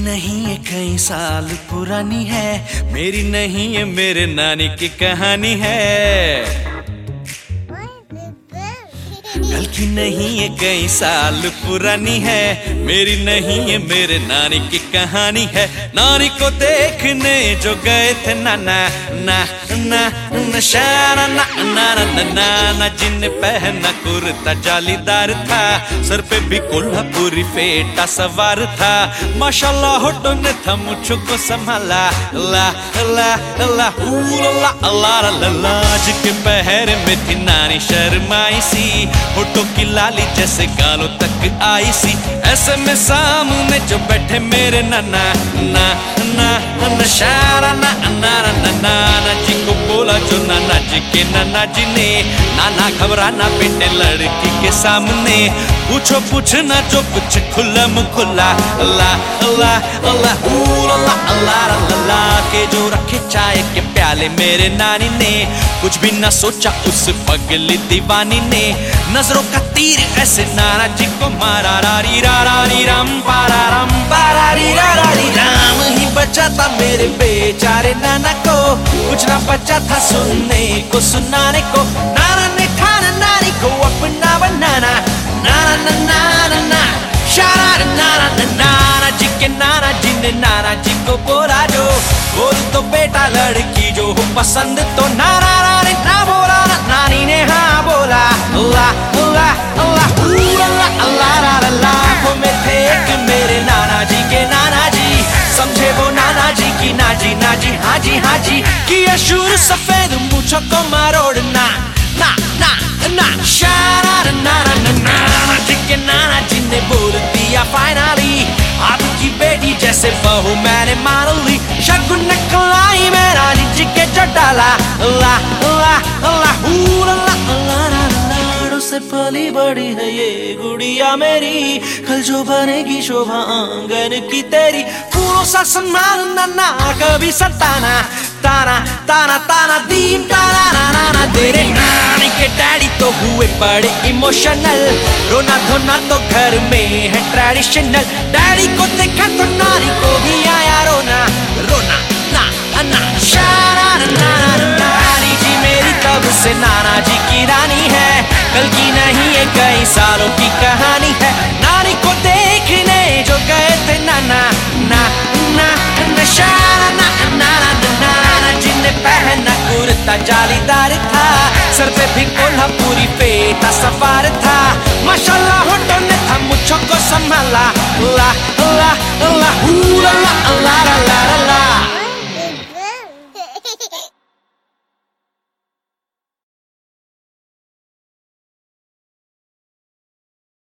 नहीं ये कई साल पुरानी है, मेरी नहीं ये मेरे नानी की कहानी है। कल की नहीं ये कई साल पुरानी है, मेरी नहीं ये मेरे नानी की कहानी है। नानी को देखने जो गए थे नाना ना ना नशाना ना ना ना ना ना, जिन्हें पहना कुर्ता जालीदार था, सर पे भी कोल्हापुरी फेटा सवार था। माशाल्लाह होठों ने था मुझको को संभाला, ला ला ला ला ला ला ला। जिनके पहरे में थी नानी शर्माई सी, होठों की लाली जैसे गालों तक आई सी। ऐसे में सामने जो बैठे मेरे नाना ना ना नशाना ना ना ना ना जी को बोला जो नाना जी के नाना जी ने, नाना घबराना बेटे लड़की के सामने, पूछो पूछना जो कुछ खुल्लम खुल्ला, ला ला ला ला ला के जो रखे चाय के प्याले मेरे नानी ने। कुछ भी ना सोचा उस पगली दीवानी ने, नजरों का तीर ऐसे नाना जी को मारा। रारी रारी राम पारा राम पारा री रारी राम ही बचा था मेरे बेचारे नाना को, कुछ ना बचा था सुनने को सुनाने को। नाना ने ठाना नानी को अपना बनाना, नाना ना नाना ना शारा नाना ना नाना जी के नाना जी ने नाना जी को बोला जो बोल तो बेटा लड़की जो हो पसंद तो। नाना ने ना बोला ना नानी ने हाँ बोला, ला ला ला ला ला ला। में थे एक मेरे नाना जी के नाना जी, समझे वो नाना जी की नाजी नाजी हाँ जी हाँ जी। किया शुरू सफेद मूंछों को मरोड़ना, ना ना ना शारा नाना नाना जी के नाना जी ने बोल दिया फाइनली, आपकी बेटी जैसे बहू मैंने मान ली। शगुन कलाई में नानी जी के जो डाला, ला ला ला ला से पली बड़ी है ये गुड़िया मेरी, कल जो बनेगी शोभा आंगन की तेरी। फूलों सा सम्मान नाना कभी सताना, ताना ताना ताना दीम ताना ना ना। तेरे नानी के डैडी तो हुए बड़े इमोशनल, रोना धोना तो घर में है ट्रेडिशनल। डैडी को देखा तो नानी को भी आया रोना, रोना ना ना शारा ना ना। नानी जी मेरी तब से नाना जी की रानी है, कल की नहीं है कई सालों की कहानी है। नानी को देखने जो गए थे नाना ना ना नशाना ना ना ना ना, जिन्हें पहना कुर्ता जालीदार था, सर पे भी कोल्हापुरी फेटा सवार था। माशाल्लाह होठों ने था मुझको को संभाला, ला ला ला ला ला ला ला।